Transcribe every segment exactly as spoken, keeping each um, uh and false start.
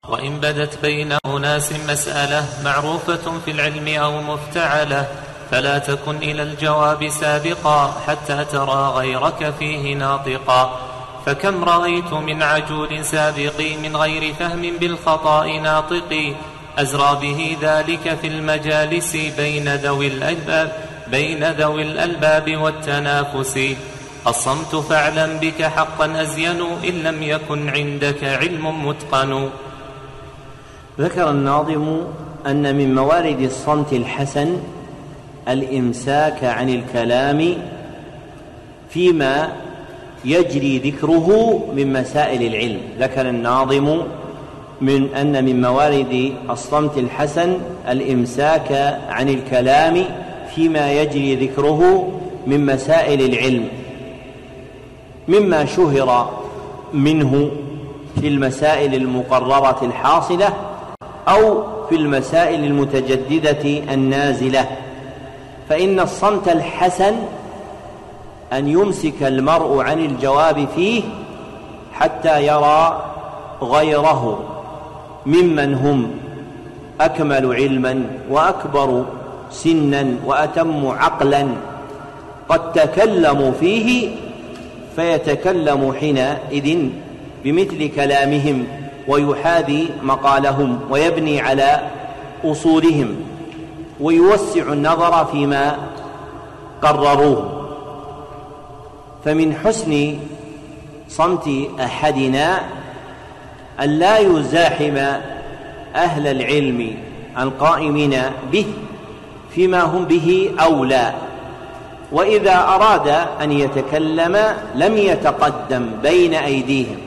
وإن بدت بين أناس مسألة معروفة في العلم أو مفتعلة فلا تكن إلى الجواب سابقا حتى ترى غيرك فيه ناطقا. فكم رأيت من عجول سابق من غير فهم بالخطأ ناطق أزرى به ذلك في المجالس بين ذوي الألباب, بين ذوي الألباب والتنافس. الصمت فاعلم بك حقا أزين إن لم يكن عندك علم متقن. ذكر الناظم أن من موارد الصمت الحسن الإمساك عن الكلام فيما يجري ذكره من مسائل العلم. ذكر الناظم من أن من موارد الصمت الحسن الإمساك عن الكلام فيما يجري ذكره من مسائل العلم، مما شهر منه في المسائل المقررة الحاصلة أو في المسائل المتجددة النازلة. فإن الصمت الحسن أن يمسك المرء عن الجواب فيه حتى يرى غيره ممن هم أكمل علما وأكبر سنا وأتم عقلا قد تكلموا فيه، فيتكلم حينئذ بمثل كلامهم ويحاذي مقالهم ويبني على أصولهم ويوسع النظر فيما قرروه. فمن حسن صمت أحدنا أن لا يزاحم أهل العلم القائمين به فيما هم به أولى، وإذا أراد أن يتكلم لم يتقدم بين أيديهم،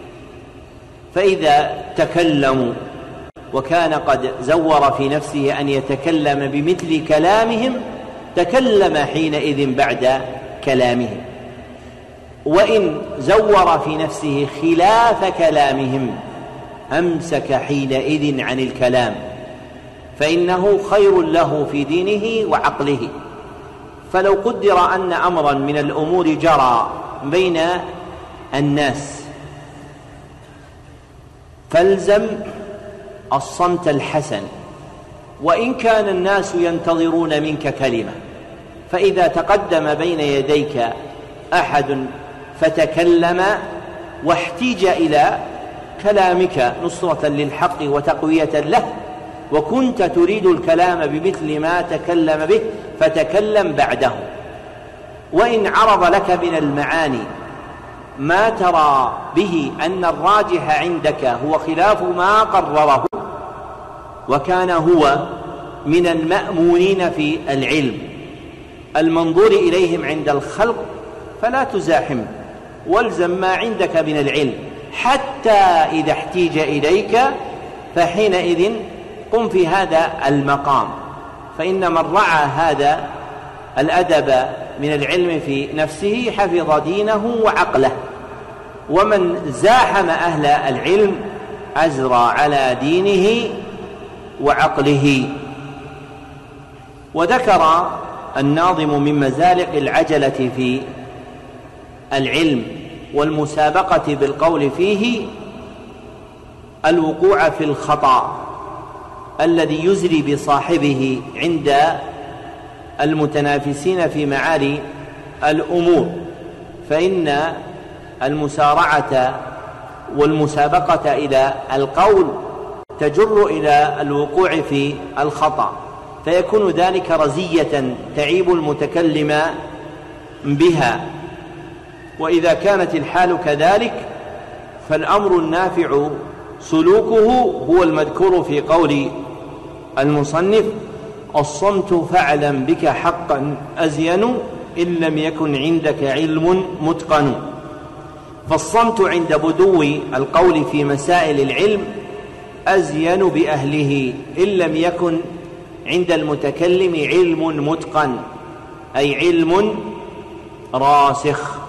فإذا تكلموا وكان قد زور في نفسه أن يتكلم بمثل كلامهم تكلم حينئذ بعد كلامهم، وإن زور في نفسه خلاف كلامهم أمسك حينئذ عن الكلام، فإنه خير له في دينه وعقله. فلو قدر أن أمرا من الأمور جرى بين الناس فالزم الصمت الحسن وإن كان الناس ينتظرون منك كلمة، فإذا تقدم بين يديك أحد فتكلم واحتيج إلى كلامك نصرة للحق وتقوية له وكنت تريد الكلام بمثل ما تكلم به فتكلم بعده. وإن عرض لك من المعاني ما ترى به أن الراجح عندك هو خلاف ما قرره وكان هو من المأمونين في العلم المنظور إليهم عند الخلق فلا تزاحم، والزم ما عندك من العلم حتى إذا احتيج إليك، فحينئذ قم في هذا المقام. فإن من رعى هذا الأدب من العلم في نفسه حفظ دينه وعقله، ومن زاحم أهل العلم أزرى على دينه وعقله. وذكر الناظم من مزالق العجلة في العلم والمسابقة بالقول فيه الوقوع في الخطأ الذي يزري بصاحبه عند المتنافسين في معالي الأمور، فإن المسارعة والمسابقة إلى القول تجر إلى الوقوع في الخطأ، فيكون ذلك رزية تعيب المتكلم بها. وإذا كانت الحال كذلك فالأمر النافع سلوكه هو المذكور في قول المصنف: الصمت فاعلم بك حقا أزين إن لم يكن عندك علم متقن. فالصمت عند بدو القول في مسائل العلم أزين بأهله إن لم يكن عند المتكلم علم متقن، أي علم راسخ.